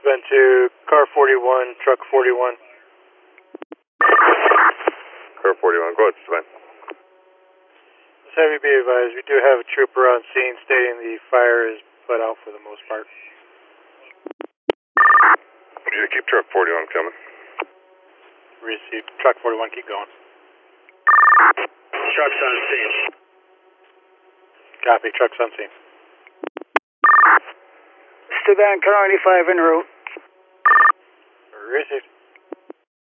Been to car 41, truck 41. Car 41, go ahead, Sven. Heavy be advised, we do have a trooper on scene stating the fire is put out for the most part. Yeah, keep truck 41 coming. Received. Truck 41, keep going. Truck's on scene. Copy, truck's on scene. Esteban, car 95 en route. Received.